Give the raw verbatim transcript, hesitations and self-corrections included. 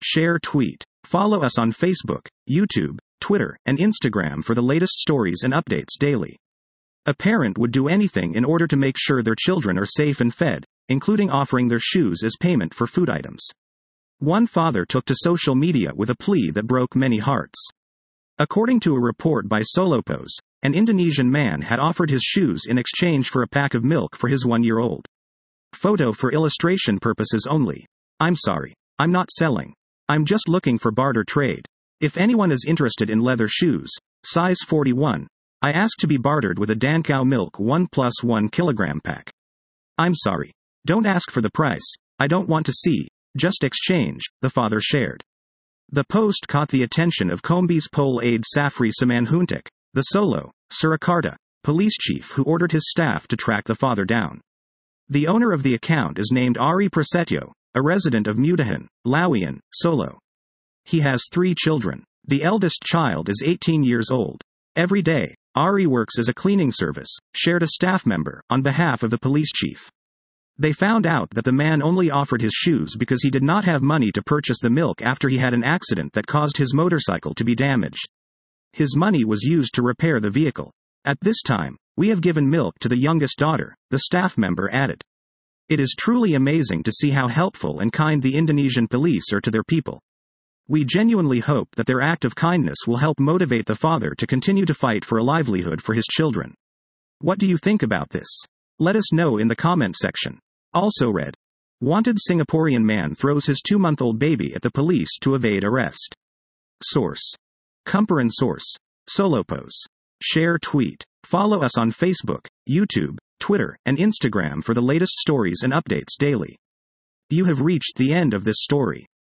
share, tweet. Follow us on Facebook, YouTube, Twitter, and Instagram for the latest stories and updates daily. A parent would do anything in order to make sure their children are safe and fed, including offering their shoes as payment for food items. One father took to social media with a plea that broke many hearts. According to a report by Solopos, an Indonesian man had offered his shoes in exchange for a pack of milk for his one-year-old. Photo for illustration purposes only. I'm sorry. I'm not selling. I'm just looking for barter trade. If anyone is interested in leather shoes, size forty-one, I ask to be bartered with a Dankau milk one plus one kilogram pack. I'm sorry. Don't ask for the price. I don't want to see. Just exchange, the father shared. The post caught the attention of Kombi's Pol Aide Safri Simanjuntak, the Solo, Surakarta, police chief who ordered his staff to track the father down. The owner of the account is named Ari Prasetyo, a resident of Mutahan, Lawian, Solo. He has three children. The eldest child is eighteen years old. Every day, Ari works as a cleaning service, shared a staff member, on behalf of the police chief. They found out that the man only offered his shoes because he did not have money to purchase the milk after he had an accident that caused his motorcycle to be damaged. His money was used to repair the vehicle. At this time, we have given milk to the youngest daughter, the staff member added. It is truly amazing to see how helpful and kind the Indonesian police are to their people. We genuinely hope that their act of kindness will help motivate the father to continue to fight for a livelihood for his children. What do you think about this? Let us know in the comment section. Also read. Wanted Singaporean man throws his two-month-old baby at the police to evade arrest. Source. Kumparan Source. Solopos. Share, tweet. Follow us on Facebook, YouTube, Twitter, and Instagram for the latest stories and updates daily. You have reached the end of this story.